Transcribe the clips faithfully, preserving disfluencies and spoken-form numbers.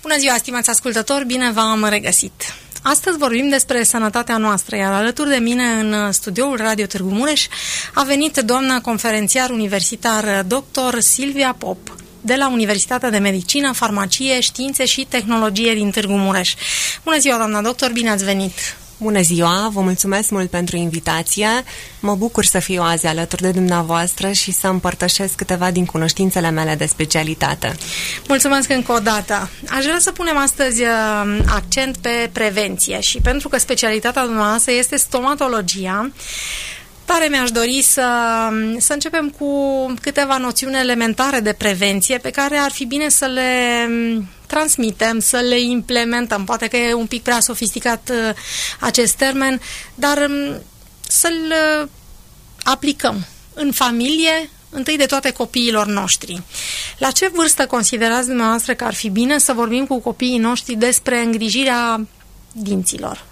Bună ziua, stimați ascultători, bine v-am regăsit! Astăzi vorbim despre sănătatea noastră, iar alături de mine în studioul Radio Târgu Mureș a venit doamna conferențiar universitar doctor Silvia Pop de la Universitatea de Medicină, Farmacie, Științe și Tehnologie din Târgu Mureș. Bună ziua, doamna doctor, bine ați venit! Bună ziua, vă mulțumesc mult pentru invitație. Mă bucur să fiu azi alături de dumneavoastră și să împărtășesc câteva din cunoștințele mele de specialitate. Mulțumesc încă o dată. Aș vrea să punem astăzi accent pe prevenție și pentru că specialitatea dumneavoastră este stomatologia, tare mi-aș dori să, să începem cu câteva noțiuni elementare de prevenție pe care ar fi bine să le transmitem, să le implementăm. Poate că e un pic prea sofisticat uh, acest termen, dar um, să-l uh, aplicăm în familie, întâi de toate copiilor noștri. La ce vârstă considerați dumneavoastră că ar fi bine să vorbim cu copiii noștri despre îngrijirea dinților?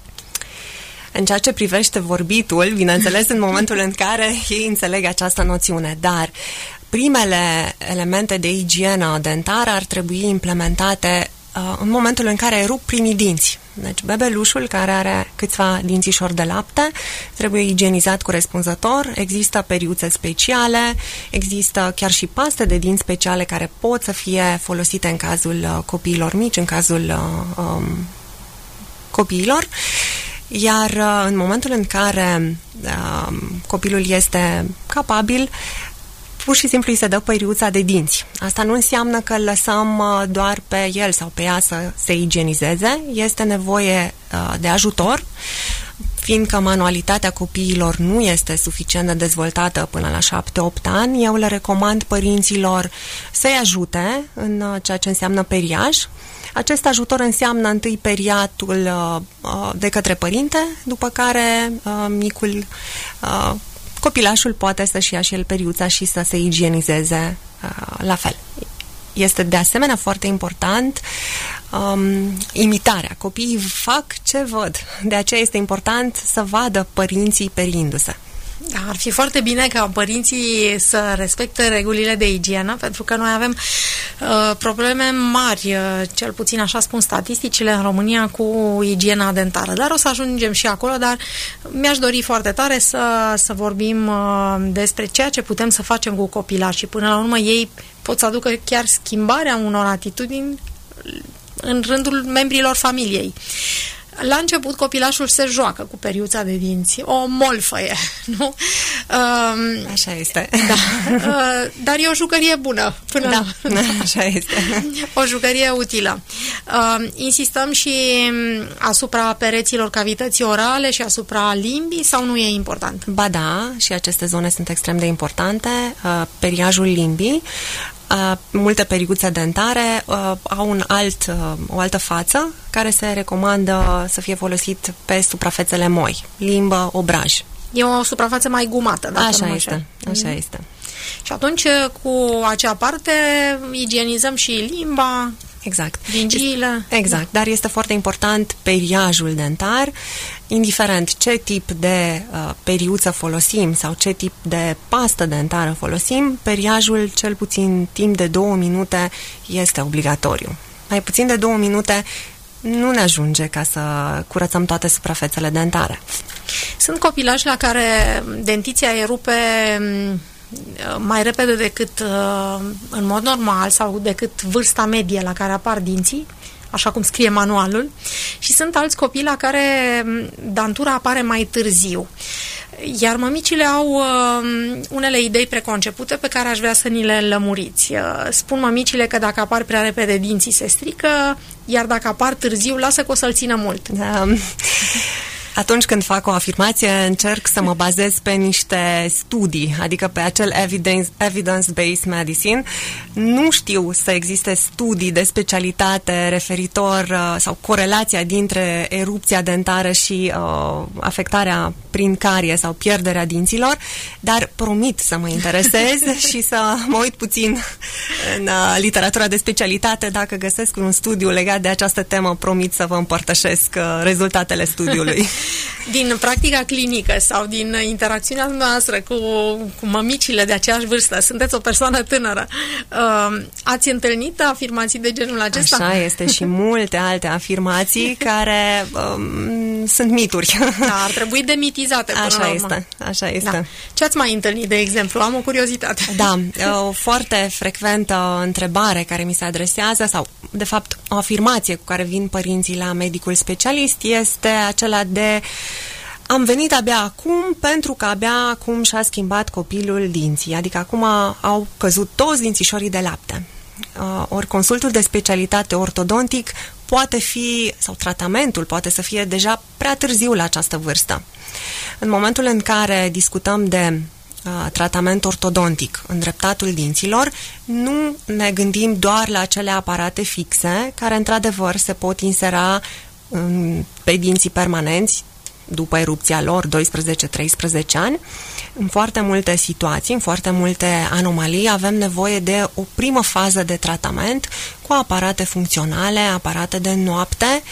În ceea ce privește vorbitul, bineînțeles, în momentul în care ei înțeleg această noțiune, dar primele elemente de igienă dentară ar trebui implementate uh, în momentul în care rup primii dinți. Deci bebelușul care are câțiva dințișori de lapte trebuie igienizat corespunzător, există periuțe speciale, există chiar și paste de dinți speciale care pot să fie folosite în cazul uh, copiilor mici, în cazul uh, um, copiilor. Iar uh, în momentul în care uh, copilul este capabil, pur și simplu îi se dă periuța de dinți. Asta nu înseamnă că îl lăsăm uh, doar pe el sau pe ea să se igienizeze. Este nevoie uh, de ajutor, fiindcă manualitatea copiilor nu este suficient de dezvoltată până la șapte opt ani. Eu le recomand părinților să-i ajute în uh, ceea ce înseamnă periaj. Acest ajutor înseamnă întâi periatul uh, de către părinte, după care uh, micul uh, copilașul poate să-și ia și el periuța și să se igienizeze uh, la fel. Este de asemenea foarte important um, imitarea. Copiii fac ce văd. De aceea este important să vadă părinții periindu-se. Da, ar fi foarte bine ca părinții să respecte regulile de igienă, pentru că noi avem uh, probleme mari, uh, cel puțin așa spun statisticile în România, cu igiena dentară. Dar o să ajungem și acolo, dar mi-aș dori foarte tare să, să vorbim uh, despre ceea ce putem să facem cu copilași și până la urmă ei pot să aducă chiar schimbarea unor atitudini în rândul membrilor familiei. La început copilașul se joacă cu periuța de dinți, o molfăie, nu? Um, așa este. Da. Uh, dar e o jucărie bună. Până da, la... așa este. O jucărie utilă. Uh, insistăm și asupra pereților cavității orale și asupra limbii sau nu e important? Ba da, și aceste zone sunt extrem de importante. Uh, periajul limbii. Uh, multe periuțe dentare uh, au un alt, uh, o altă față care se recomandă să fie folosit pe suprafețele moi, limbă, obraj. E o suprafață mai gumată. Dacă așa nu este, așa mm. este. Și atunci cu acea parte igienizăm și limba, exact. gingiile. Exact, dar este foarte important periajul dentar, indiferent ce tip de uh, periuță folosim sau ce tip de pastă dentară folosim, periajul cel puțin timp de două minute este obligatoriu. Mai puțin de două minute nu ne ajunge ca să curățăm toate suprafețele dentare. Sunt copilași la care dentiția erupe mai repede decât în mod normal sau decât vârsta medie la care apar dinții, așa cum scrie manualul, și sunt alți copii la care dantura apare mai târziu. Iar mămicile au uh, unele idei preconcepute pe care aș vrea să ni le lămuriți. Uh, spun mămicile că dacă apar prea repede dinții se strică, iar dacă apar târziu, lasă că o să-l țină mult. Da. Atunci când fac o afirmație, încerc să mă bazez pe niște studii, adică pe acel evidence, evidence-based medicine. Nu știu să existe studii de specialitate referitor uh, sau corelația dintre erupția dentară și uh, afectarea prin carie sau pierderea dinților, dar promit să mă interesez și să mă uit puțin în uh, literatura de specialitate. Dacă găsesc un studiu legat de această temă, promit să vă împărtășesc uh, rezultatele studiului. Din practica clinică sau din interacțiunea noastră cu, cu mămicile de aceeași vârstă, sunteți o persoană tânără, uh, ați întâlnit afirmații de genul acesta? Așa este și multe alte afirmații care um, sunt mituri. Da, ar trebui demitizate până Așa la urmă. este, așa este. Da. Ce ați mai întâlnit, de exemplu? Am o curiozitate. Da, o foarte frecventă întrebare care mi se adresează, sau de fapt o afirmație cu care vin părinții la medicul specialist este acela de: am venit abia acum pentru că abia acum și-a schimbat copilul dinții, adică acum au căzut toți dințișorii de lapte. Uh, ori consultul de specialitate ortodontic poate fi, sau tratamentul poate să fie deja prea târziu la această vârstă. În momentul în care discutăm de uh, tratament ortodontic, îndreptatul dinților, nu ne gândim doar la acele aparate fixe care într-adevăr se pot insera în, pe dinții permanenți după erupția lor, doisprezece treisprezece ani. În foarte multe situații, în foarte multe anomalii, avem nevoie de o primă fază de tratament cu aparate funcționale, aparate de noapte,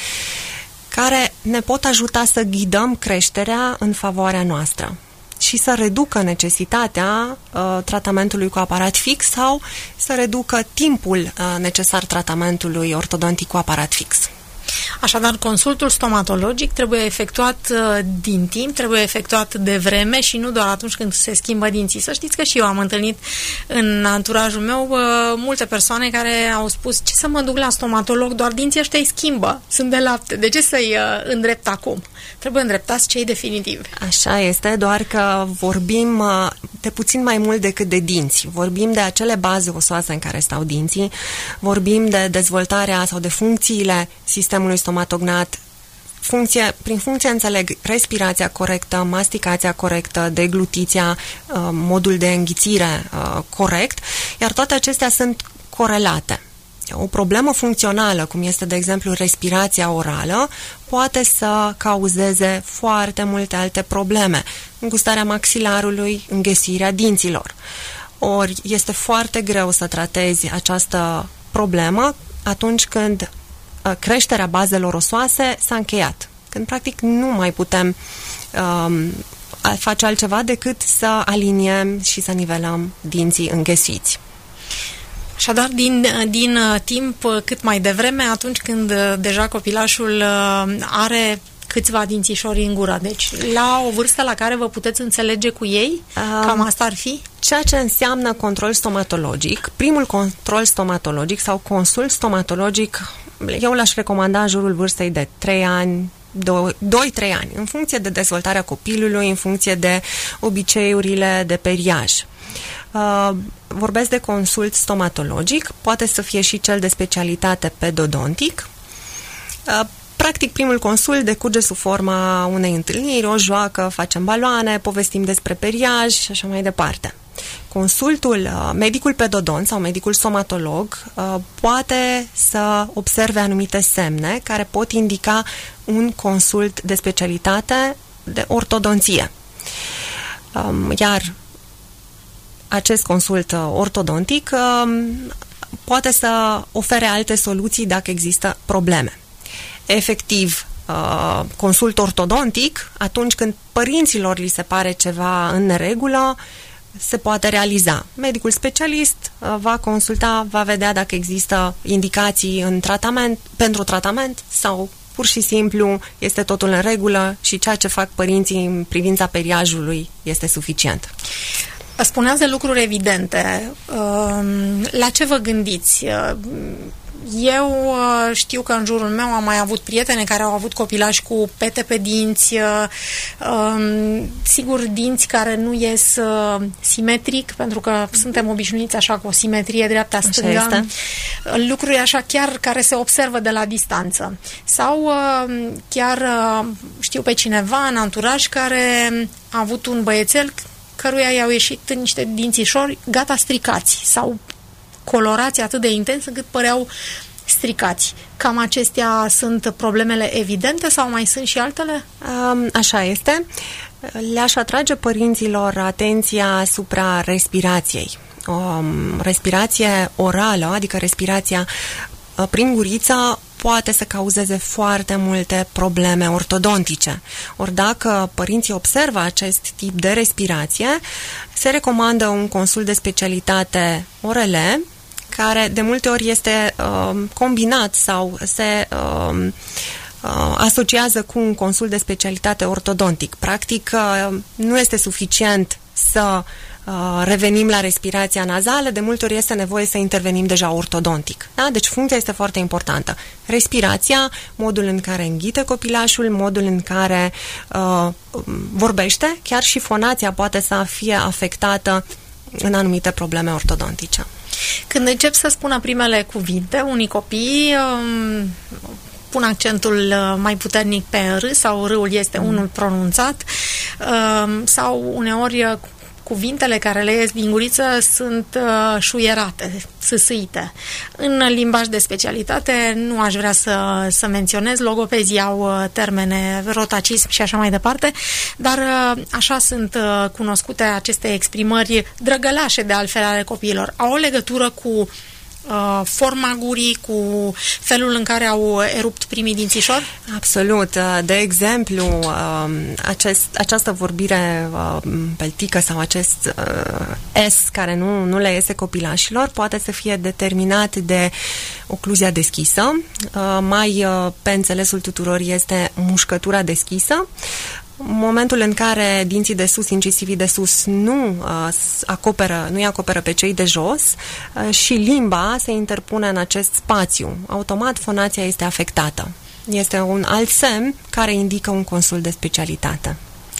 care ne pot ajuta să ghidăm creșterea în favoarea noastră și să reducă necesitatea uh, tratamentului cu aparat fix sau să reducă timpul uh, necesar tratamentului ortodontic cu aparat fix. Așadar, consultul stomatologic trebuie efectuat uh, din timp, trebuie efectuat de vreme și nu doar atunci când se schimbă dinții. Să știți că și eu am întâlnit în anturajul meu uh, multe persoane care au spus: ce să mă duc la stomatolog, doar dinții ăștia îi schimbă, sunt de lapte, de ce să-i uh, îndrept acum? Trebuie îndreptați cei definitivi. Așa este, doar că vorbim uh, de puțin mai mult decât de dinți. Vorbim de acele baze osoase în care stau dinții, vorbim de dezvoltarea sau de funcțiile sistemului stomatognat. Funcție, prin funcție înțeleg respirația corectă, masticația corectă, deglutiția, uh, modul de înghițire uh, corect, iar toate acestea sunt corelate. O problemă funcțională, cum este, de exemplu, respirația orală, poate să cauzeze foarte multe alte probleme. Îngustarea maxilarului, înghesirea dinților. Ori este foarte greu să tratezi această problemă atunci când creșterea bazelor osoase s-a încheiat. Când, practic, nu mai putem um, face altceva decât să aliniem și să nivelăm dinții înghesiți. Așadar, din, din timp cât mai devreme, atunci când deja copilașul are câțiva dințișori în gură. Deci, la o vârstă la care vă puteți înțelege cu ei, um, cam asta ar fi? Ceea ce înseamnă control stomatologic, primul control stomatologic sau consult stomatologic, eu l-aș recomanda în jurul vârstei de trei ani, doi trei ani, în funcție de dezvoltarea copilului, în funcție de obiceiurile de periaj. Uh, vorbesc de consult stomatologic, poate să fie și cel de specialitate pedodontic. Uh, practic, primul consult decurge sub forma unei întâlniri, o joacă, facem baloane, povestim despre periaj și așa mai departe. Consultul, uh, medicul pedodont sau medicul stomatolog uh, poate să observe anumite semne care pot indica un consult de specialitate de ortodonție. Um, iar acest consult ortodontic poate să ofere alte soluții dacă există probleme. Efectiv, consult ortodontic, atunci când părinților li se pare ceva în neregulă, se poate realiza. Medicul specialist va consulta, va vedea dacă există indicații în tratament, pentru tratament sau pur și simplu este totul în regulă și ceea ce fac părinții în privința periajului este suficient. Spuneați de lucruri evidente. La ce vă gândiți? Eu știu că în jurul meu am mai avut prietene care au avut copilași cu pete pe dinți, sigur dinți care nu ies simetric, pentru că suntem obișnuiți așa cu o simetrie dreapta-stânga. Lucruri așa chiar care se observă de la distanță. Sau chiar știu pe cineva în anturaj care a avut un băiețel căruia i-au ieșit niște dințișori gata stricați sau colorați atât de intens încât păreau stricați. Cam acestea sunt problemele evidente sau mai sunt și altele? Așa este. Le-aș atrage părinților atenția asupra respirației. O respirație orală, adică respirația prin guriță, poate să cauzeze foarte multe probleme ortodontice. Ori dacă părinții observă acest tip de respirație, se recomandă un consult de specialitate O R L, care de multe ori este uh, combinat sau se uh, uh, asociază cu un consult de specialitate ortodontic. Practic, uh, nu este suficient să uh, revenim la respirația nazală, de multe ori este nevoie să intervenim deja ortodontic. Da? Deci funcția este foarte importantă. Respirația, modul în care înghite copilașul, modul în care uh, vorbește, chiar și fonația poate să fie afectată în anumite probleme ortodontice. Când încep să spună primele cuvinte, unii copii um, pun accentul mai puternic pe R sau R-ul este unul pronunțat um, sau uneori cuvintele care le ies din guriță sunt uh, șuierate, sâsâite. În limbaj de specialitate nu aș vrea să, să menționez, logopezii au uh, termene, rotacism și așa mai departe, dar uh, așa sunt uh, cunoscute aceste exprimări drăgălașe de altfel ale copiilor. Au o legătură cu Uh, forma gurii, cu felul în care au erupt primii dințișori? Absolut. De exemplu, acest, această vorbire peltică sau acest S care nu, nu le iese copilașilor poate să fie determinat de ocluzia deschisă. Mai pe înțelesul tuturor este mușcătura deschisă. Momentul în care dinții de sus, incisivii de sus, nu uh, acoperă, nu-i acoperă pe cei de jos uh, și limba se interpune în acest spațiu. Automat fonația este afectată. Este un alt semn care indică un consult de specialitate.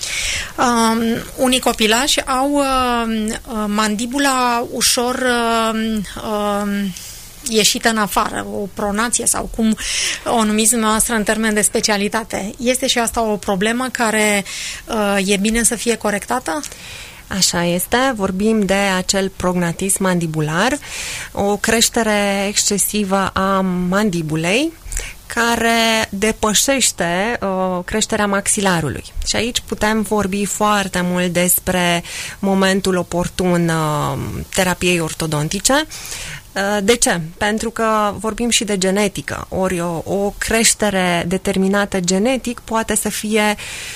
Um, unii copilași au uh, mandibula ușor uh, uh, ieșită în afară, o pronație sau cum o numiți dumneavoastră în termen de specialitate. Este și asta o problemă care uh, e bine să fie corectată? Așa este, vorbim de acel prognatism mandibular, o creștere excesivă a mandibulei care depășește uh, creșterea maxilarului. Și aici putem vorbi foarte mult despre momentul oportun uh, terapiei ortodontice. De ce? Pentru că vorbim și de genetică, ori o, o creștere determinată genetic poate să fie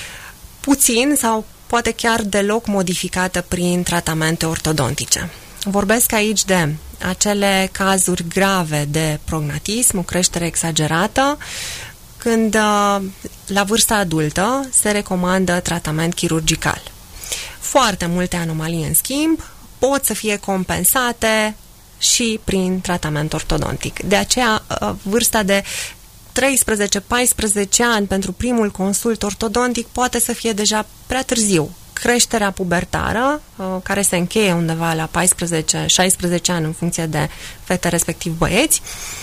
puțin sau poate chiar deloc modificată prin tratamente ortodontice. Vorbesc aici de acele cazuri grave de prognatism, o creștere exagerată, când la vârsta adultă se recomandă tratament chirurgical. Foarte multe anomalii, în schimb, pot să fie compensate și prin tratament ortodontic. De aceea, vârsta de treisprezece paisprezece ani pentru primul consult ortodontic poate să fie deja prea târziu. Creșterea pubertară, care se încheie undeva la paisprezece șaisprezece ani în funcție de fete, respectiv băieți,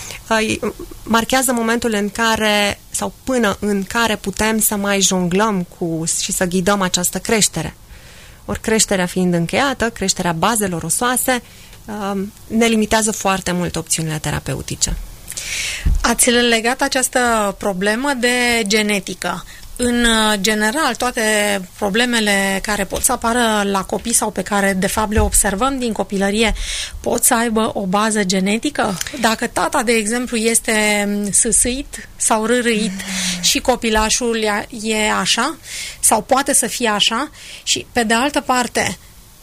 marchează momentul în care, sau până în care putem să mai jonglăm cu și să ghidăm această creștere. Ori creșterea fiind încheiată, creșterea bazelor osoase, ne limitează foarte mult opțiunile terapeutice. Ați legat această problemă de genetică. În general, toate problemele care pot să apară la copii sau pe care de fapt le observăm din copilărie pot să aibă o bază genetică? Dacă tata, de exemplu, este sâsâit sau rârâit și copilașul e așa sau poate să fie așa și pe de altă parte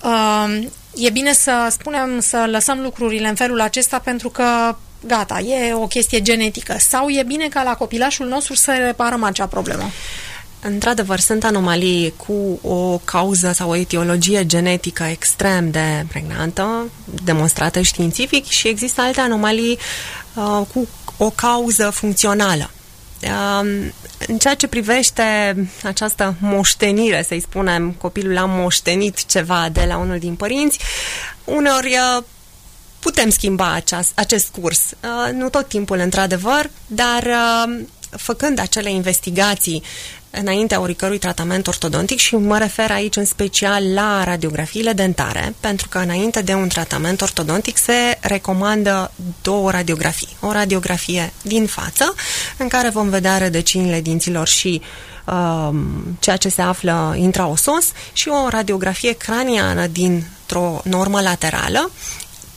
e bine să spunem, să lăsăm lucrurile în felul acesta pentru că gata, e o chestie genetică sau e bine ca la copilașul nostru să reparăm acea problemă? Într-adevăr, sunt anomalii cu o cauză sau o etiologie genetică extrem de pregnantă, demonstrată științific, și există alte anomalii uh, cu o cauză funcțională. Uh, în ceea ce privește această moștenire, să-i spunem, copilul a moștenit ceva de la unul din părinți, uneori uh, putem schimba aceast, acest curs. Uh, nu tot timpul, într-adevăr, dar uh, făcând acele investigații înaintea oricărui tratament ortodontic, și mă refer aici în special la radiografiile dentare, pentru că înainte de un tratament ortodontic se recomandă două radiografii. O radiografie din față, în care vom vedea rădăcinile dinților și uh, ceea ce se află intraosos, și o radiografie craniană dintr-o normă laterală,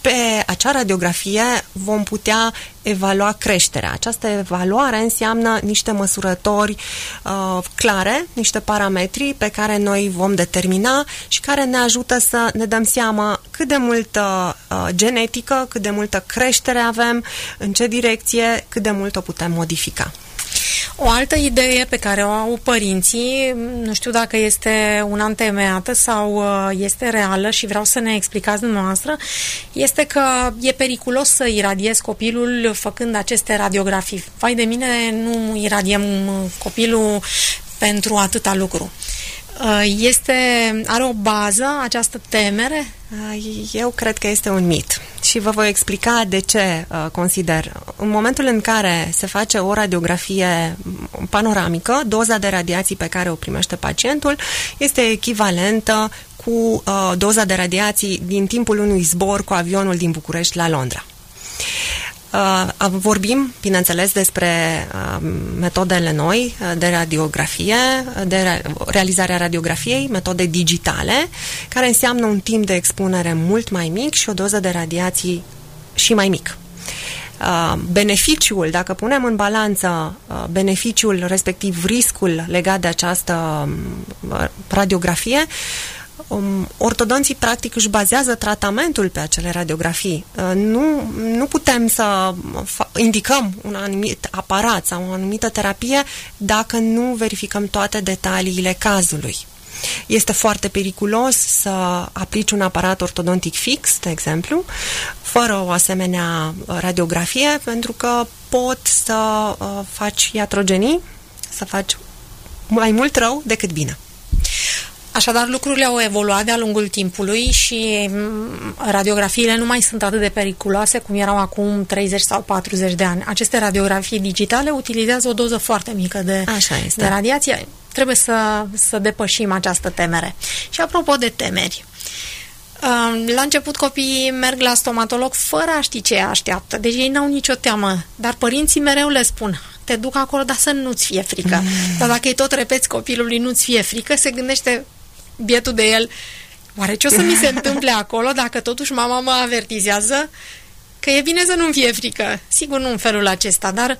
pe acea radiografie vom putea evalua creșterea. Această evaluare înseamnă niște măsurători uh, clare, niște parametri pe care noi vom determina și care ne ajută să ne dăm seama cât de multă uh, genetică, cât de multă creștere avem, în ce direcție, cât de mult o putem modifica. O altă idee pe care o au părinții, nu știu dacă este una întemeiată sau este reală și vreau să ne explicați dumneavoastră, este că e periculos să iradiez copilul făcând aceste radiografii. Vai de mine, nu iradiem copilul pentru atâta lucru. Este, are o bază această temere? Eu cred că este un mit și vă voi explica de ce uh, consider. În momentul în care se face o radiografie panoramică, doza de radiații pe care o primește pacientul este echivalentă cu uh, doza de radiații din timpul unui zbor cu avionul din București la Londra. Uh, vorbim, bineînțeles, despre uh, metodele noi de radiografie, de re- realizarea radiografiei, metode digitale, care înseamnă un timp de expunere mult mai mic și o doză de radiații și mai mic. Uh, beneficiul, dacă punem în balanță uh, beneficiul, respectiv riscul legat de această uh, radiografie, Um, ortodonții practic își bazează tratamentul pe acele radiografii. Uh, nu, nu putem să indicăm un anumit aparat sau o anumită terapie dacă nu verificăm toate detaliile cazului. Este foarte periculos să aplici un aparat ortodontic fix, de exemplu, fără o asemenea radiografie, pentru că pot să uh, faci iatrogenii, să faci mai mult rău decât bine. Așadar, lucrurile au evoluat de-a lungul timpului și radiografiile nu mai sunt atât de periculoase cum erau acum treizeci sau patruzeci de ani. Aceste radiografii digitale utilizează o doză foarte mică de, de radiație. Trebuie să, să depășim această temere. Și apropo de temeri, la început copiii merg la stomatolog fără a ști ce așteaptă. Deci ei n-au nicio teamă, dar părinții mereu le spun: te duc acolo, dar să nu-ți fie frică. Mm. Dar dacă îi tot repeți copilului nu-ți fie frică, se gândește bietul de el: oare ce o să mi se întâmple acolo dacă totuși mama mă avertizează că e bine să nu-mi fie frică? Sigur, nu în felul acesta, dar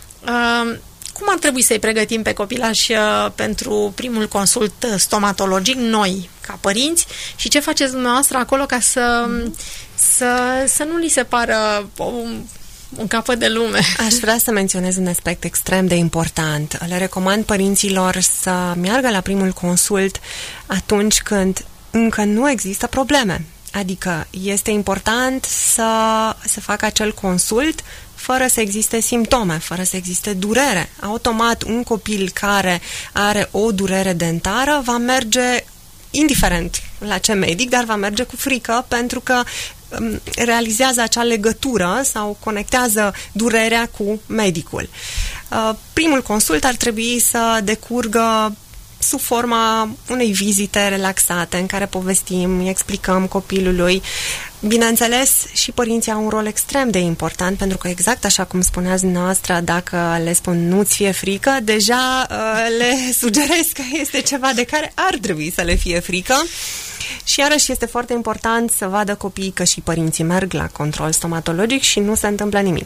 uh, cum ar trebui să-i pregătim pe copilași uh, pentru primul consult stomatologic, noi, ca părinți, și ce faceți dumneavoastră acolo ca să, mm. să, să nu li se pară un, un capăt de lume? Aș vrea să menționez un aspect extrem de important. Le recomand părinților să meargă la primul consult atunci când încă nu există probleme. Adică este important să se facă acel consult fără să existe simptome, fără să existe durere. Automat, un copil care are o durere dentară va merge indiferent la ce medic, dar va merge cu frică pentru că um, realizează acea legătură sau conectează durerea cu medicul. Uh, primul consult ar trebui să decurgă sub forma unei vizite relaxate în care povestim, îi explicăm copilului. Bineînțeles, și părinții au un rol extrem de important, pentru că exact așa cum spuneați dumneavoastră, dacă le spun nu-ți fie frică, deja uh, le sugerez că este ceva de care ar trebui să le fie frică. Și iarăși este foarte important să vadă copiii că și părinții merg la control stomatologic și nu se întâmplă nimic.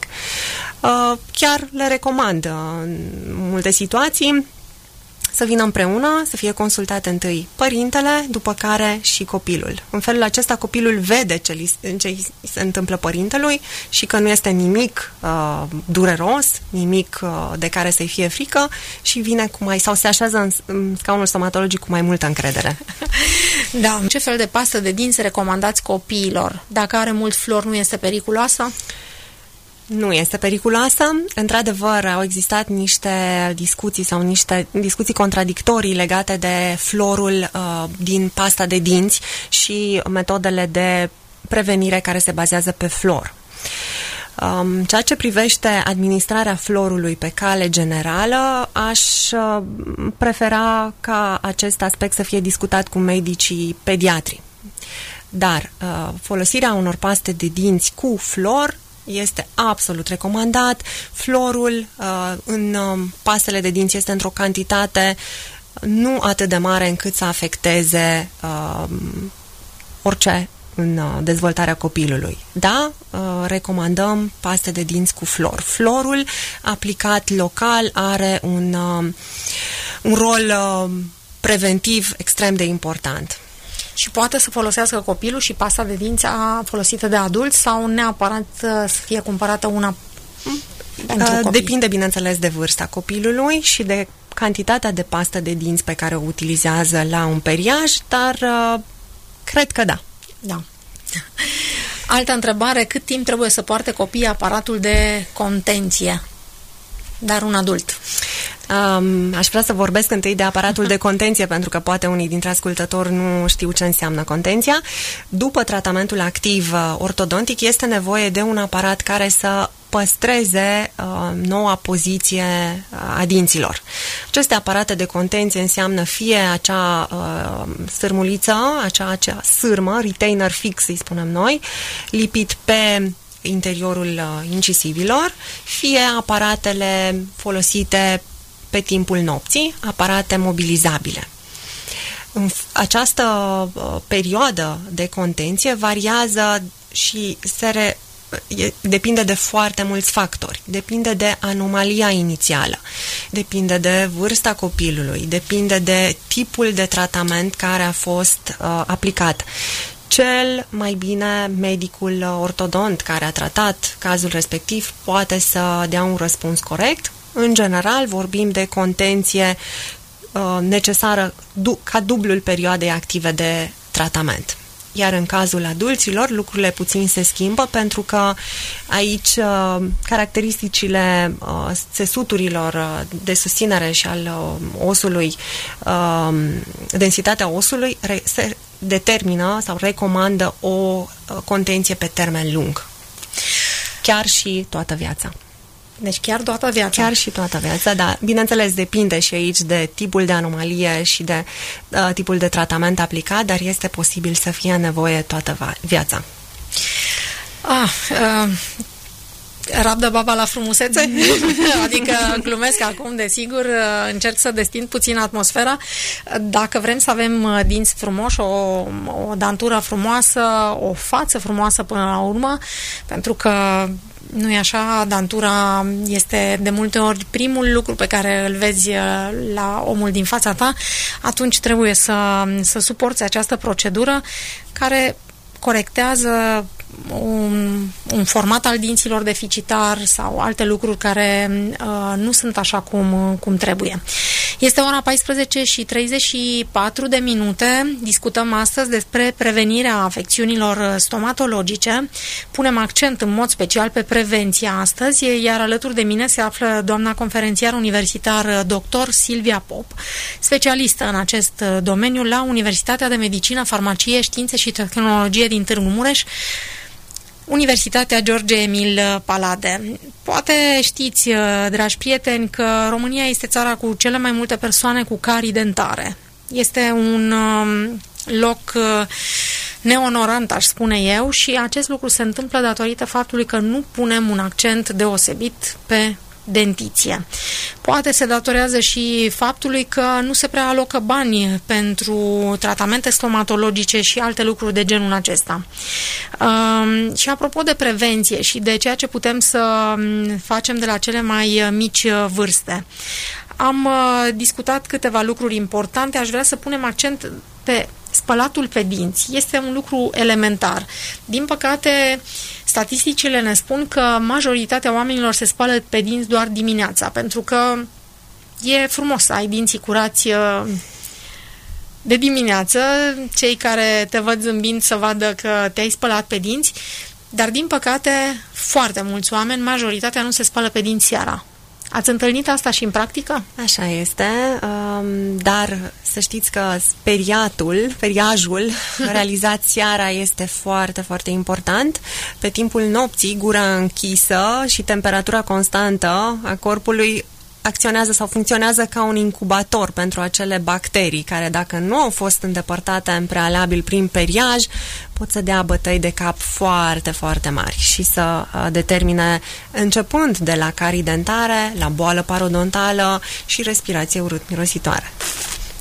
Uh, chiar le recomand uh, în multe situații să vină împreună, să fie consultate întâi părintele, după care și copilul. În felul acesta copilul vede ce, li, ce se întâmplă părintelui și că nu este nimic uh, dureros, nimic uh, de care să-i fie frică și vine cu mai, sau se așează în, în scaunul stomatologic cu mai multă încredere. Da. Ce fel de pastă de dinți recomandați copiilor? Dacă are mult flor, nu este periculoasă? Nu este periculoasă. Într-adevăr, au existat niște discuții sau niște discuții contradictorii legate de florul uh, din pasta de dinți și metodele de prevenire care se bazează pe flor. Um, ceea ce privește administrarea florului pe cale generală, aș uh, prefera ca acest aspect să fie discutat cu medicii pediatri. Dar uh, folosirea unor paste de dinți cu flor este absolut recomandat. Florul uh, în uh, pastele de dinți este într-o cantitate nu atât de mare încât să afecteze uh, orice în dezvoltarea copilului. Da, recomandăm paste de dinți cu flor. Florul aplicat local are un, un rol preventiv extrem de important. Și poate să folosească copilul și pasta de dinți folosită de adulți sau neapărat să fie cumpărată una pentru copil? Depinde, bineînțeles, de vârsta copilului și de cantitatea de pastă de dinți pe care o utilizează la un periaj, dar uh, cred că da. Da. Altă întrebare, cât timp trebuie să poarte copiii aparatul de contenție? Dar un adult. Um, aș vrea să vorbesc întâi de aparatul de contenție, pentru că poate unii dintre ascultători nu știu ce înseamnă contenția. După tratamentul activ uh, ortodontic este nevoie de un aparat care să păstreze uh, noua poziție a dinților. Aceste aparate de contenție înseamnă fie acea uh, sârmuliță, acea, acea sârmă, retainer fix, îi spunem noi, lipit pe interiorul uh, incisivilor, fie aparatele folosite pe timpul nopții, aparate mobilizabile. În această uh, perioadă de contenție variază și se re E, depinde de foarte mulți factori. Depinde de anomalia inițială, depinde de vârsta copilului, depinde de tipul de tratament care a fost uh, aplicat. Cel mai bine medicul ortodont care a tratat cazul respectiv poate să dea un răspuns corect. În general vorbim de contenție uh, necesară du- ca dublul perioadei active de tratament. Iar în cazul adulților lucrurile puțin se schimbă, pentru că aici uh, caracteristicile uh, țesuturilor uh, de susținere și al uh, osului, uh, densitatea osului re- se determină sau recomandă o uh, contenție pe termen lung. Chiar și toată viața. Deci chiar toată viața. Chiar și toată viața, da. Bineînțeles, depinde și aici de tipul de anomalie și de uh, tipul de tratament aplicat, dar este posibil să fie nevoie toată viața. Ah, uh, rabdă baba la frumusețe? Adică glumesc acum, desigur, încerc să destind puțin atmosfera. Dacă vrem să avem dinți frumoși, o, o dantură frumoasă, o față frumoasă până la urmă, pentru că nu e așa, dantura este de multe ori primul lucru pe care îl vezi la omul din fața ta, atunci trebuie să, să suporți această procedură care corectează un, un format al dinților deficitar sau alte lucruri care uh, nu sunt așa cum, cum trebuie. Este ora paisprezece și treizeci și patru de minute. Discutăm astăzi despre prevenirea afecțiunilor stomatologice. Punem accent în mod special pe prevenția astăzi, iar alături de mine se află doamna conferențiar universitar doctor Silvia Pop, specialistă în acest domeniu la Universitatea de Medicină, Farmacie, Științe și Tehnologie din Târgu Mureș, Universitatea George Emil Palade. Poate știți, dragi prieteni, că România este țara cu cele mai multe persoane cu carii dentare. Este un loc neonorant, aș spune eu, și acest lucru se întâmplă datorită faptului că nu punem un accent deosebit pe dentiție. Poate se datorează și faptului că nu se prea alocă bani pentru tratamente stomatologice și alte lucruri de genul acesta. Um, și apropo de prevenție și de ceea ce putem să facem de la cele mai mici vârste, am uh, discutat câteva lucruri importante. Aș vrea să punem accent pe spălatul pe dinți. Este un lucru elementar. Din păcate, statisticile ne spun că majoritatea oamenilor se spală pe dinți doar dimineața, pentru că e frumos să ai dinții curați de dimineață, cei care te văd zâmbind să vadă că te-ai spălat pe dinți, dar din păcate, foarte mulți oameni, majoritatea nu se spală pe dinți seara. Ați întâlnit asta și în practică? Așa este, dar să știți că speriatul, periajul realizat seara este foarte, foarte important. Pe timpul nopții, gura închisă și temperatura constantă a corpului acționează sau funcționează ca un incubator pentru acele bacterii care, dacă nu au fost îndepărtate în prealabil prin periaj, pot să dea bătăi de cap foarte, foarte mari și să uh, determine, începând de la carii dentare, la boală parodontală și respirație urât-mirositoare.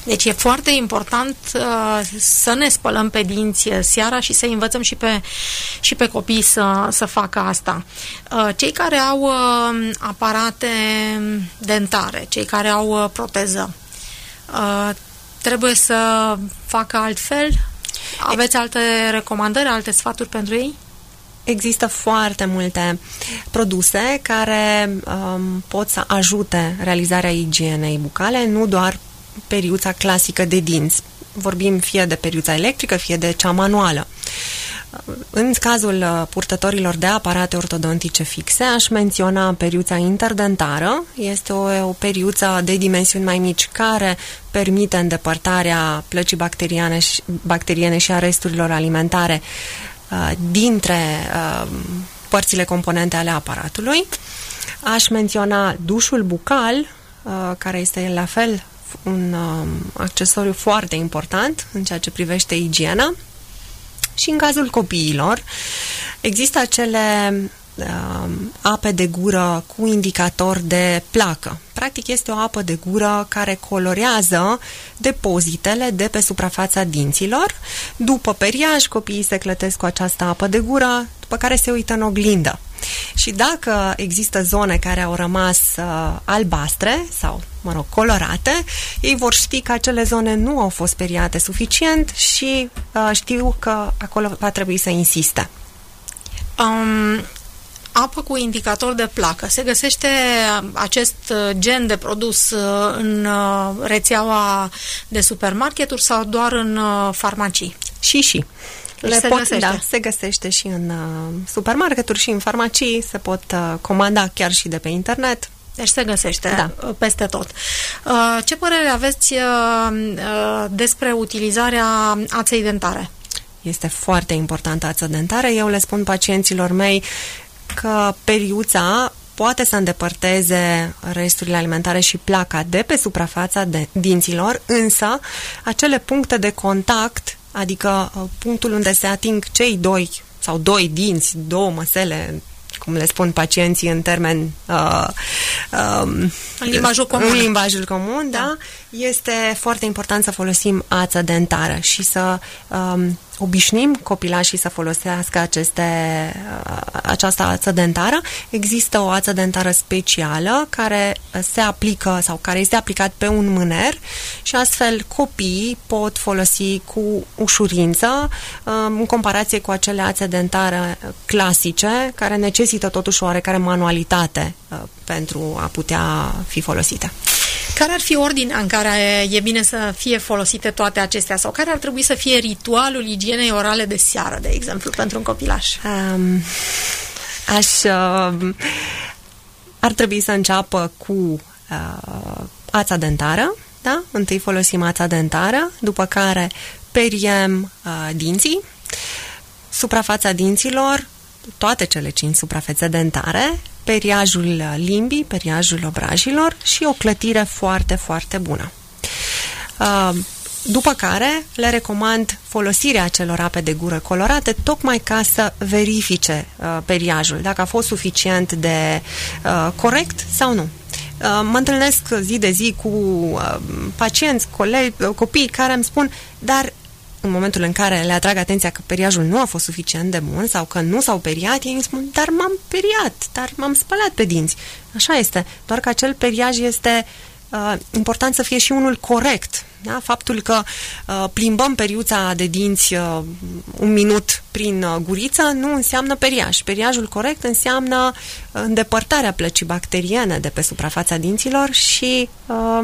Deci e foarte important uh, să ne spălăm pe dinți seara și să învățăm și pe, și pe copii să, să facă asta. Uh, cei care au uh, aparate dentare, cei care au uh, proteză, uh, trebuie să facă altfel? Aveți alte recomandări, alte sfaturi pentru ei? Există foarte multe produse care um, pot să ajute realizarea igienei bucale, nu doar periuța clasică de dinți. Vorbim fie de periuța electrică, fie de cea manuală. În cazul purtătorilor de aparate ortodontice fixe, aș menționa periuța interdentară. Este o, o periuță de dimensiuni mai mici care permite îndepărtarea plăcii bacteriane și, bacteriene și a resturilor alimentare uh, dintre uh, părțile componente ale aparatului. Aș menționa dușul bucal, uh, care este la fel un uh, accesoriu foarte important în ceea ce privește igiena. Și în cazul copiilor există acele uh, ape de gură cu indicator de placă. Practic este o apă de gură care colorează depozitele de pe suprafața dinților. După periaj, copiii se clătesc cu această apă de gură, după care se uită în oglindă. Și dacă există zone care au rămas uh, albastre sau, mă rog, colorate, ei vor ști că acele zone nu au fost periate suficient și uh, știu că acolo va trebui să insiste. Um, apă cu indicator de placă. Se găsește acest gen de produs în rețeaua de supermarketuri sau doar în farmacii? Și, și. Le se pot, găsește. Da, se găsește și în uh, supermarketuri și în farmacii, se pot uh, comanda chiar și de pe internet. Deci se găsește da. peste tot. Uh, ce părere aveți uh, uh, despre utilizarea aței dentare? Este foarte importantă ața dentară. Eu le spun pacienților mei că periuța poate să îndepărteze resturile alimentare și placa de pe suprafața de dinților, însă acele puncte de contact, adică punctul unde se ating cei doi sau doi dinți, două măsele, cum le spun pacienții în termen uh, uh, în limbajul comun, în limbajul comun da. Da, este foarte important să folosim ața dentară și să um, obișnim copilașii să folosească aceste, uh, această ață dentară. Există o ață dentară specială care se aplică sau care este aplicat pe un mâner și astfel copiii pot folosi cu ușurință uh, în comparație cu acele ațe dentare clasice care necesită totuși o oarecare manualitate uh, pentru a putea fi folosite. Care ar fi ordinea în care e bine să fie folosite toate acestea? Sau care ar trebui să fie ritualul igienei orale de seară, de exemplu, pentru un copilaș? Um, aș... Uh, ar trebui să înceapă cu uh, ața dentară, da? Întâi folosim ața dentară, după care periem uh, dinții, suprafața dinților, toate cele cinci suprafețe dentare, periajul limbii, periajul obrajilor și o clătire foarte, foarte bună. După care le recomand folosirea acelor ape de gură colorate tocmai ca să verifice periajul, dacă a fost suficient de corect sau nu. Mă întâlnesc zi de zi cu pacienți, colegi, copii care îmi spun, dar în momentul în care le atrag atenția că periajul nu a fost suficient de bun sau că nu s-au periat, ei îmi spun, dar m-am periat, dar m-am spălat pe dinți. Așa este, doar că acel periaj este uh, important să fie și unul corect. Da? Faptul că uh, plimbăm periuța de dinți uh, un minut prin uh, guriță nu înseamnă periaj. Periajul corect înseamnă îndepărtarea plăcii bacteriene de pe suprafața dinților și... Uh,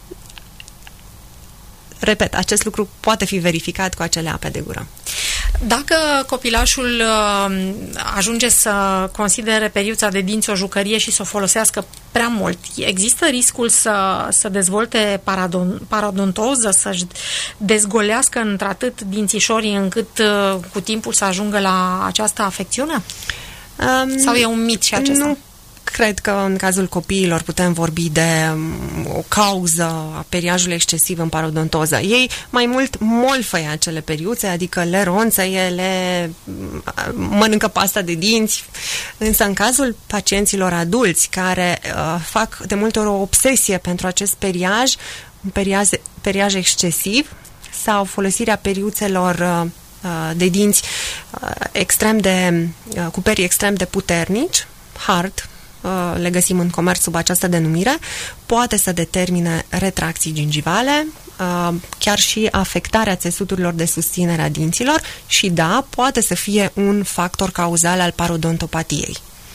repet, acest lucru poate fi verificat cu acele ape de gură. Dacă copilașul uh, ajunge să considere periuța de dinți o jucărie și să o folosească prea mult, există riscul să, să dezvolte paradon, paradontoză, să-și dezgolească într-atât dințișorii încât uh, cu timpul să ajungă la această afecțiune? Um, Sau e un mit și acesta? Nu cred că în cazul copiilor putem vorbi de o cauză a periajului excesiv în parodontoză. Ei mai mult molfăie acele periuțe, adică le ronțăie, le mănâncă pasta de dinți, însă în cazul pacienților adulți care uh, fac de multe ori o obsesie pentru acest periaj, un periaj, periaj excesiv sau folosirea periuțelor uh, de dinți uh, extrem de, uh, cu perii extrem de puternici, hard, le găsim în comerț sub această denumire, poate să determine retracții gingivale, chiar și afectarea țesuturilor de susținere a dinților și da, poate să fie un factor cauzal al parodontopatiei.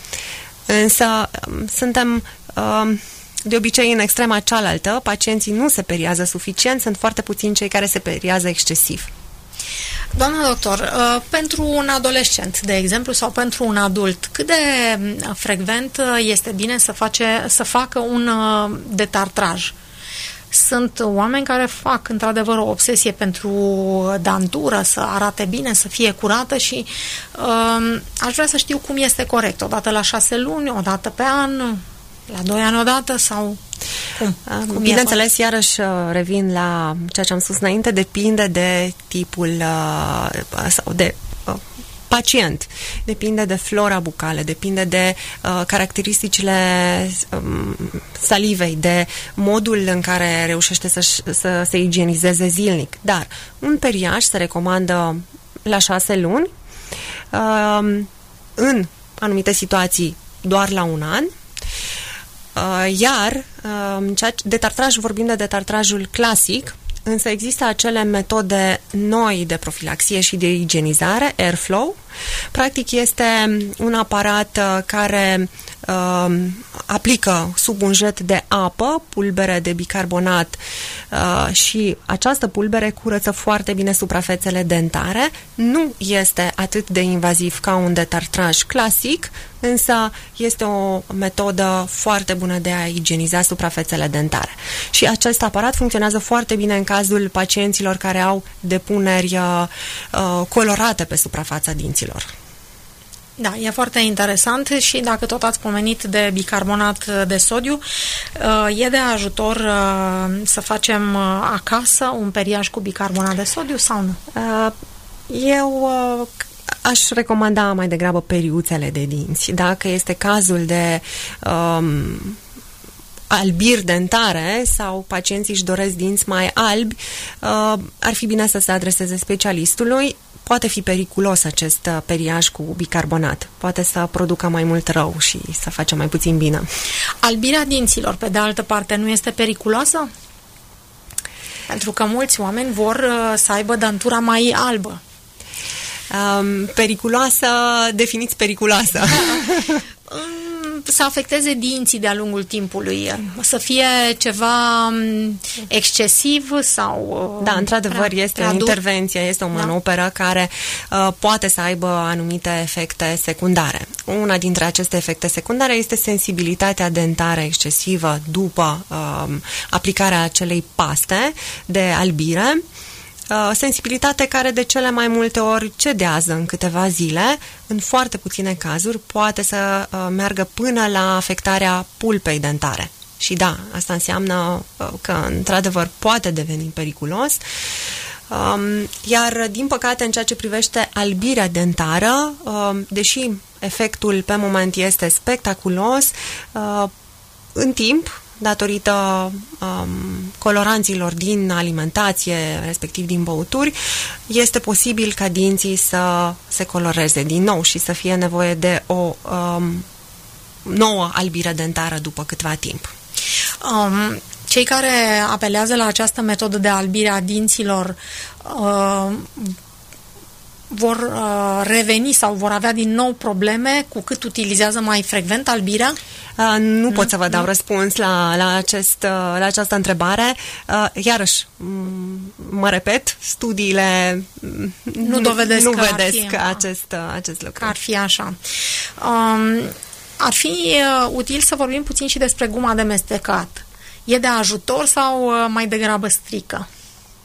Însă suntem de obicei în extrema cealaltă, pacienții nu se periază suficient, sunt foarte puțini cei care se periază excesiv. Doamna doctor, pentru un adolescent, de exemplu, sau pentru un adult, cât de frecvent este bine să, face, să facă un detartraj? Sunt oameni care fac într-adevăr o obsesie pentru dantură, să arate bine, să fie curată și uh, aș vrea să știu cum este corect. O dată la șase luni, o dată pe an, la doi ani odată sau... Cum? Cum Bineînțeles, iarăși revin la ceea ce am spus înainte, depinde de tipul sau de pacient, depinde de flora bucală, depinde de uh, caracteristicile um, salivei, de modul în care reușește să, să se igienizeze zilnic. Dar un periaj se recomandă la șase luni, uh, în anumite situații doar la un an. Uh, iar uh, detartraj, vorbim de detartrajul clasic, însă există acele metode noi de profilaxie și de igienizare, Airflow. Practic este un aparat uh, care uh, aplică sub un jet de apă pulbere de bicarbonat uh, și această pulbere curăță foarte bine suprafețele dentare. Nu este atât de invaziv ca un detartraj clasic, însă este o metodă foarte bună de a igieniza suprafețele dentare. Și acest aparat funcționează foarte bine în cazul pacienților care au depuneri uh, colorate pe suprafața dinților. Da, e foarte interesant și dacă tot ați pomenit de bicarbonat de sodiu, e de ajutor să facem acasă un periaj cu bicarbonat de sodiu sau nu? Eu aș recomanda mai degrabă periuțele de dinți. Dacă este cazul de um, albiri dentare sau pacienții își doresc dinți mai albi, uh, ar fi bine să se adreseze specialistului. Poate fi periculos acest periaj cu bicarbonat. Poate să producă mai mult rău și să face mai puțin bine. Albirea dinților, pe de altă parte, nu este periculoasă? Pentru că mulți oameni vor uh, să aibă dantura mai albă. Um, periculoasă, definiți periculoasă. Să afecteze dinții de-a lungul timpului, să fie ceva excesiv sau... Da, într-adevăr, este o intervenție, este o manoperă da. care uh, poate să aibă anumite efecte secundare. Una dintre aceste efecte secundare este sensibilitatea dentară excesivă după uh, aplicarea acelei paste de albire, sensibilitate care de cele mai multe ori cedează în câteva zile, în foarte puține cazuri poate să meargă până la afectarea pulpei dentare. Și da, asta înseamnă că într-adevăr poate deveni periculos. Iar din păcate în ceea ce privește albirea dentară, deși efectul pe moment este spectaculos, în timp datorită um, coloranților din alimentație, respectiv din băuturi, este posibil ca dinții să se coloreze din nou și să fie nevoie de o um, nouă albire dentară după câtva timp. Um, cei care apelează la această metodă de albire a dinților uh, vor uh, reveni sau vor avea din nou probleme cu cât utilizează mai frecvent albirea? Uh, nu pot să vă dau răspuns la, la, acest, uh, la această întrebare. Uh, iarăși, mă repet, studiile nu dovedesc, nu că, vedesc ar fi, acest, uh, acest lucru. Că ar fi așa. Um, ar fi uh, util să vorbim puțin și despre guma de mestecat. E de ajutor sau uh, mai degrabă strică?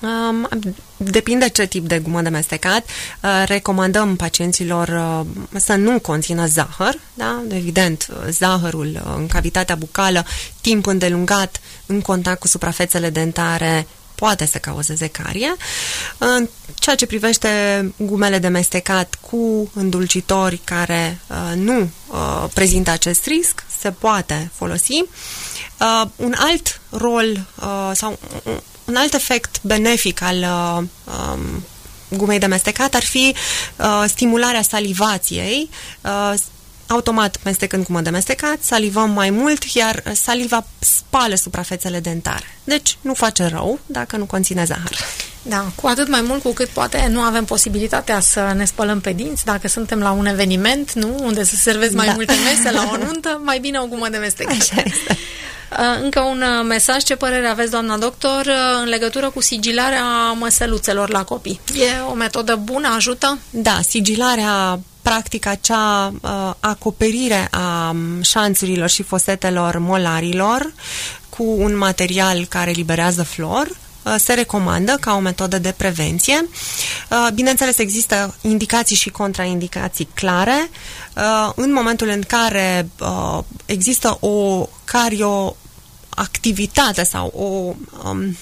Um, depinde ce tip de gumă de mestecat. Uh, recomandăm pacienților uh, să nu conțină zahăr, da? Evident, zahărul uh, în cavitatea bucală, timp îndelungat în contact cu suprafețele dentare, poate să cauzeze carie. În ceea ce privește gumele de mestecat cu îndulcitori care uh, nu uh, prezintă acest risc, se poate folosi. Uh, un alt rol uh, sau un alt efect benefic al uh, um, gumei de mestecat ar fi uh, stimularea salivației. Uh, automat, mestecând gumă de mestecat, salivăm mai mult, iar saliva spală suprafețele dentare. Deci nu face rău dacă nu conține zahăr. Da, cu atât mai mult cu cât poate nu avem posibilitatea să ne spălăm pe dinți, dacă suntem la un eveniment, nu? Unde să servezi mai da. multe mese, la o nuntă, mai bine o gumă de mestecat. Așa este. Încă un mesaj, ce părere aveți, doamna doctor, în legătură cu sigilarea măsăluțelor la copii? E o metodă bună, ajută? Da, sigilarea, practic acea uh, acoperire a șanțurilor și fosetelor molarilor cu un material care eliberează flor, uh, se recomandă ca o metodă de prevenție. Uh, bineînțeles, există indicații și contraindicații clare. Uh, în momentul în care uh, există o carioactivitate sau o um,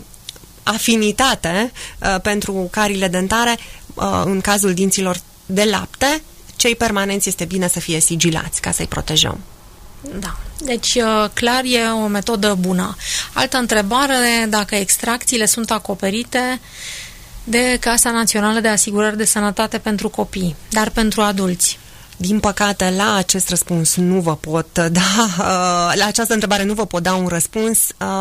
afinitate uh, pentru cariile dentare, uh, în cazul dinților de lapte, cei permanenți este bine să fie sigilați ca să-i protejăm. Da, deci clar e o metodă bună. Altă întrebare, dacă extracțiile sunt acoperite de Casa Națională de Asigurări de Sănătate pentru copii, dar pentru adulți? Din păcate, la acest răspuns nu vă pot da, la această întrebare nu vă pot da un răspuns.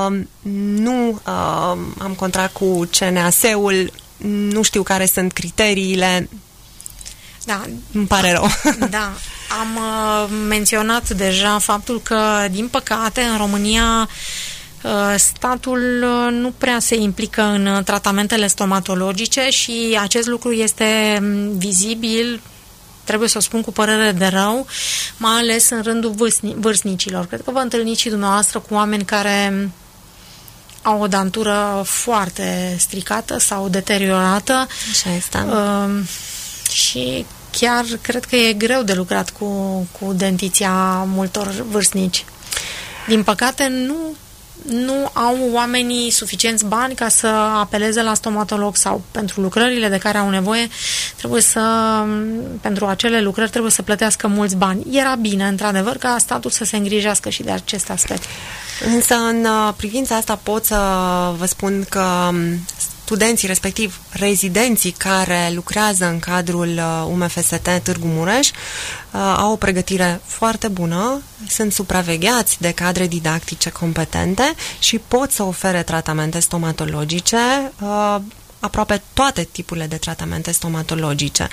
Nu am contract cu C N A S-ul, nu știu care sunt criteriile. Da, îmi pare rău. Da, am uh, menționat deja faptul că, din păcate, în România uh, statul uh, nu prea se implică în uh, tratamentele stomatologice și acest lucru este vizibil, trebuie să o spun cu părere de rău, mai ales în rândul vârstni- vârstnicilor. Cred că vă întâlniți și dumneavoastră cu oameni care au o dantură foarte stricată sau deteriorată. Așa este. Uh, și chiar cred că e greu de lucrat cu, cu dentiția multor vârstnici. Din păcate, nu, nu au oamenii suficienți bani ca să apeleze la stomatolog sau pentru lucrările de care au nevoie, trebuie să, pentru acele lucrări trebuie să plătească mulți bani. Era bine, într-adevăr, ca statul să se îngrijească și de acest aspect. Însă, în privința asta pot să vă spun că studenții, respectiv rezidenții care lucrează în cadrul U M F S T Târgu Mureș au o pregătire foarte bună, sunt supravegheați de cadre didactice competente și pot să ofere tratamente stomatologice, aproape toate tipurile de tratamente stomatologice.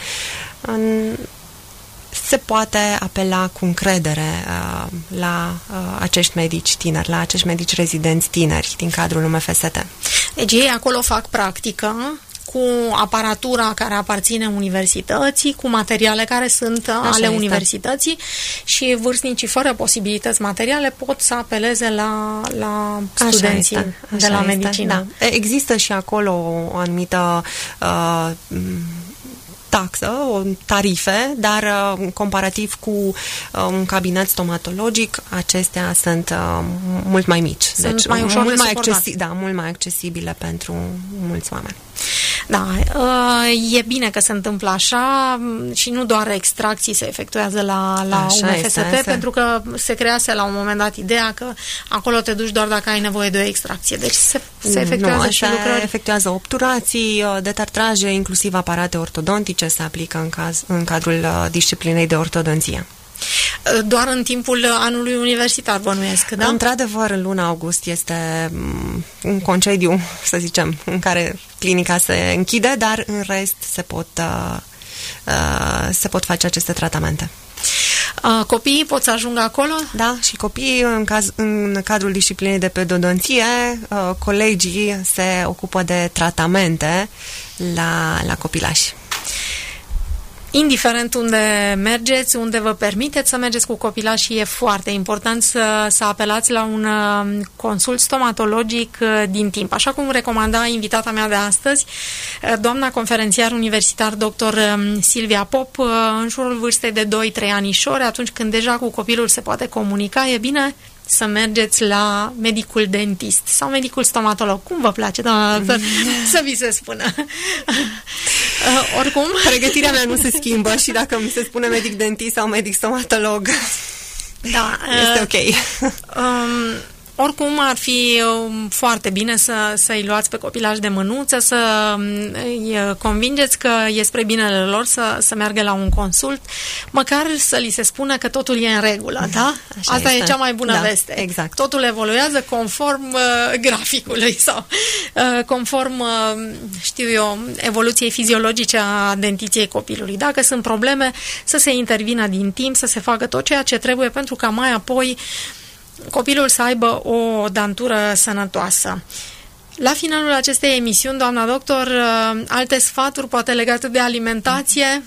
Se poate apela cu încredere uh, la uh, acești medici tineri, la acești medici rezidenți tineri din cadrul U M F S T. Deci ei acolo fac practică cu aparatura care aparține universității, cu materiale care sunt Așa ale este. universității și vârstnicii fără posibilități materiale pot să apeleze la, la studenții Așa Așa de la este. medicină. Da. Există și acolo o anumită uh, taxă, o tarife, dar uh, comparativ cu uh, un cabinet stomatologic, acestea sunt uh, mult mai mici. Sunt deci mai ușor mult de mai accesi- da, mult mai accesibile pentru mulți oameni. Da, uh, e bine că se întâmplă așa și nu doar extracții se efectuează la, la U M F S T, este, pentru că se crease la un moment dat ideea că acolo te duci doar dacă ai nevoie de o extracție. Deci se, se efectuează nu, și lucrări. efectuează obturații, detartraje, inclusiv aparate ortodontice se aplică în, caz, în cadrul disciplinei de ortodonție. Doar în timpul anului universitar, bănuiesc, da? Într-adevăr, în luna august este un concediu, să zicem, în care clinica se închide, dar în rest se pot, uh, uh, se pot face aceste tratamente. Uh, copiii pot să ajungă acolo? Da, și copiii, în, caz, în cadrul disciplinei de pedodonție, uh, colegii se ocupă de tratamente la, la copilași. Indiferent unde mergeți, unde vă permiteți să mergeți cu copilașii, e foarte important să, să apelați la un consult stomatologic din timp. Așa cum recomanda invitata mea de astăzi, doamna conferențiar universitar doctor Silvia Pop, în jurul vârstei de doi trei anișori, atunci când deja cu copilul se poate comunica, e bine să mergeți la medicul dentist sau medicul stomatolog. Cum vă place, doamna doctor, să vi se spună? Oricum, pregătirea mea nu se schimbă și dacă mi se spune medic dentist sau medic stomatolog, da, este ok. Um, Oricum, ar fi foarte bine să, să-i luați pe copilași de mânuță, să îi convingeți că e spre binele lor să, să meargă la un consult, măcar să li se spună că totul e în regulă, da? Așa Asta este. E cea mai bună da, veste. Exact. Totul evoluează conform uh, graficului sau uh, conform, uh, știu eu, evoluției fiziologice a dentiției copilului. Dacă sunt probleme, să se intervină din timp, să se facă tot ceea ce trebuie pentru ca mai apoi copilul să aibă o dantură sănătoasă. La finalul acestei emisiuni, doamna doctor, alte sfaturi, poate legate de alimentație,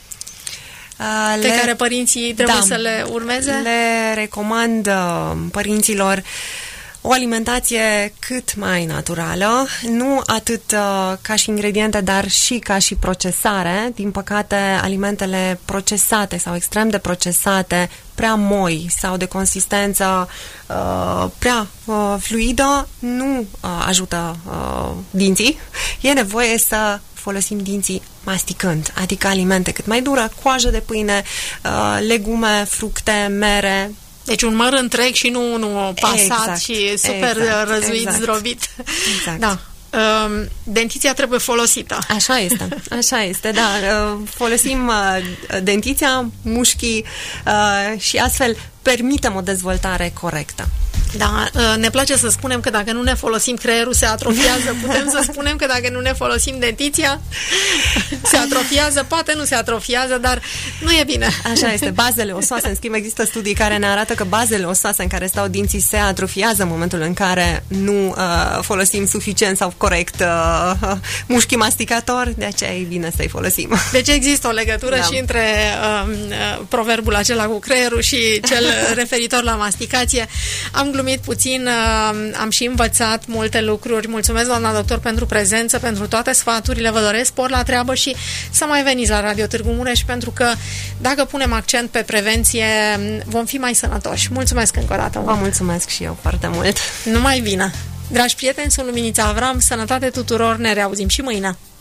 uh, pe le, care părinții trebuie da, să le urmeze? Le recomand uh, părinților o alimentație cât mai naturală, nu atât uh, ca și ingrediente, dar și ca și procesare. Din păcate, alimentele procesate sau extrem de procesate, prea moi sau de consistență uh, prea uh, fluidă, nu uh, ajută uh, dinții. E nevoie să folosim dinții masticând, adică alimente cât mai dure, coajă de pâine, uh, legume, fructe, mere. Deci un măr întreg și nu unul pasat exact, și super exact, răzuit, exact. zdrobit. Exact. Da. Uh, dentiția trebuie folosită. Așa este, așa este, da. Uh, folosim uh, dentiția, mușchii uh, și astfel permitem o dezvoltare corectă. Da, ne place să spunem că dacă nu ne folosim creierul se atrofiază, putem să spunem că dacă nu ne folosim dentiția se atrofiază, poate nu se atrofiază, dar nu e bine. Așa este, bazele osoase, în schimb există studii care ne arată că bazele osoase în care stau dinții se atrofiază în momentul în care nu uh, folosim suficient sau corect uh, mușchii masticatori, de aceea e bine să-i folosim. Deci există o legătură da. și între uh, proverbul acela cu creierul și cel referitor la masticație. Am glumit puțin, am și învățat multe lucruri. Mulțumesc, doamna doctor, pentru prezență, pentru toate sfaturile. Vă doresc spor la treabă și să mai veniți la Radio Târgu Mureș, pentru că dacă punem accent pe prevenție, vom fi mai sănătoși. Mulțumesc încă o dată. Vă mulțumesc și eu foarte mult. Numai bine! Dragi prieteni, sunt Luminița Avram, sănătate tuturor, ne reauzim și mâine!